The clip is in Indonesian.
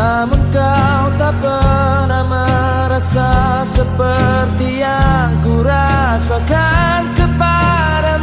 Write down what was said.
Namun kau tak pernah merasa seperti yang ku rasakan kepada